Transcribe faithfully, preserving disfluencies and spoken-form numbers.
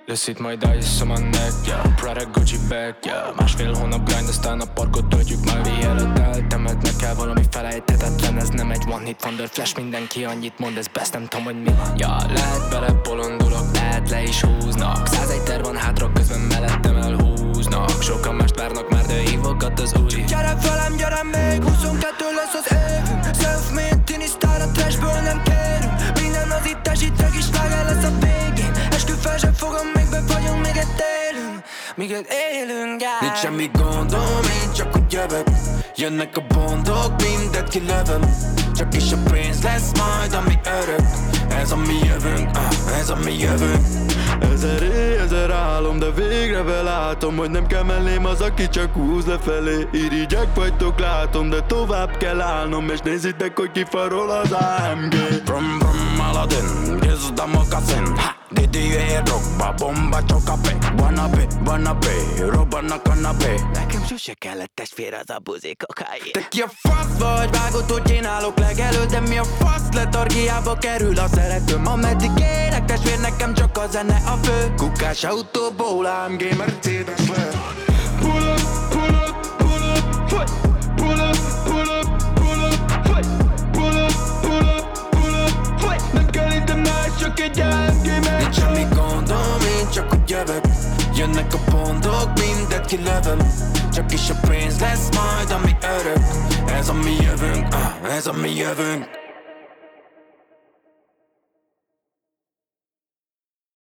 Lesz itt majd iszom a neck, yeah. Prada Gucci bag, yeah. Másfél hónap grind, aztán a parkot töltjük már mielőtt eltemetnek el valami felejthetetlen. Ez nem egy one hit wonder flash, mindenki annyit mond, ez best, nem tudom, hogy mi van. Ja, lehet bele bolondulok, lehet le is húznak. Százegy terv van hátra, közben mellettem elhúznak. Sokan mást várnak már, de hívogat az új. Gyere velem, gyere még, huszonkettő lesz az évünk. Self-made tini sztár, a trashből nem kérünk. Minden az itt esítek is láger lesz a végén. Eskü fel sem fogom, még be vagyunk, még egy élünk. Míg élünk, yeah. Nincs semmi gondom, én csak úgy jövök. Jönnek a bondok, mindet kilövöm. Csak is a pénz lesz majd, ami örök. Ez a mi jövünk, ah, ez a mi jövünk. Ezer éj, ezer álom, de végre belátom, hogy nem kell mellém az, aki csak húz lefelé. Irigyek vagytok, látom, de tovább kell állnom. És nézitek, hogy kifarol az á em gé. Brum brum Aladdin, this the moccasin. Ha! Didier Drogba, bomba csokapé. Wannabe, wannabe, robban a kanapé. Nekem sose kellett testvér az a buzi kokáin. Te ki a fasz vagy? Vágod, hogy én állok legelő. De mi a fasz letargiába kerül a szeretőm? Ameddig élek testvér, nekem csak a zene a fő. Kukás autóból á em gé Mercedes le. Pull up, pull up, pull up, foot. Pull up, pull up, pull up, foot. Pull up, pull up, pull up, foot. Nem kell itt más, csak egy á em gé. Nincs semmi gondom, én csak úgy jövök. Jönnek a bondok, mindet kilövöm. Csak is a pénz lesz majd, ami örök. Ez a mi jövünk, ah, ez a mi jövünk.